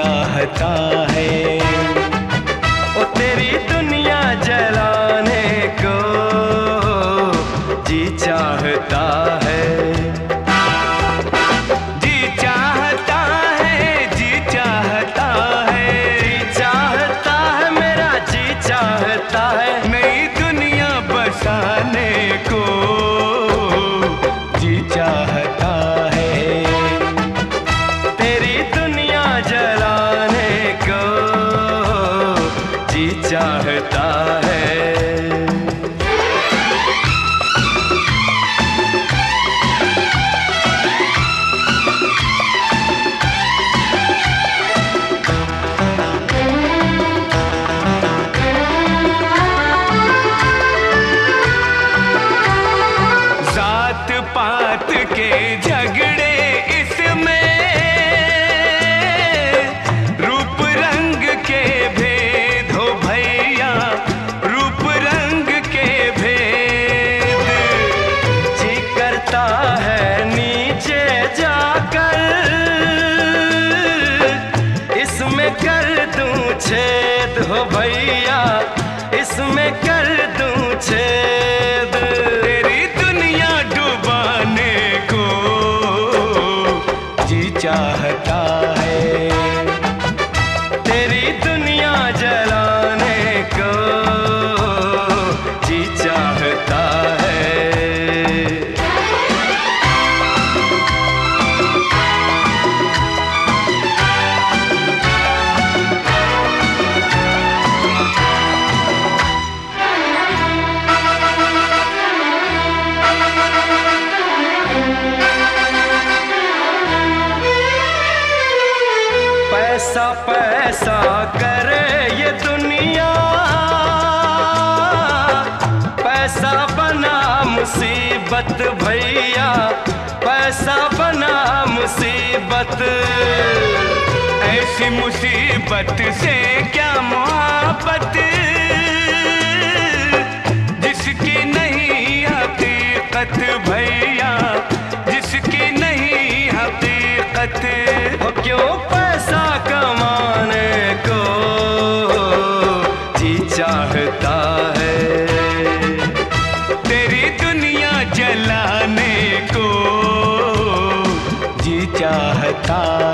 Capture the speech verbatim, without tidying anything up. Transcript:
चाहता है, ओ तेरी दुनिया जलाने को जी चाहता है। जी चाहता है, जी चाहता है, जी चाहता है, मेरा जी चाहता है नई दुनिया बसाने को जी चाहता है, तेरी दुनिया जलाने को जी चाहता है। जात पात के झगड़े इसमें, रूप रंग के भेद हो भैया, रूप रंग के भेद। जी करता है नीचे जाकर इसमें कर दूं छेद हो भैया, इसमें कर दूं छेद। तेरी दुनिया डुबाने को जी चाहता है, तेरी दुनिया जलाने को जी चाहता है। पैसा पैसा करे ये दुनिया, पैसा बना मुसीबत भैया, पैसा बना मुसीबत। ऐसी मुसीबत से क्या मोहब्बत, जिसकी नहीं हकीकत भैया, जिसकी नहीं हकीकत। वो क्यों पैसा कमाने को जी चाहता है, तेरी दुनिया जलाने को जी चाहता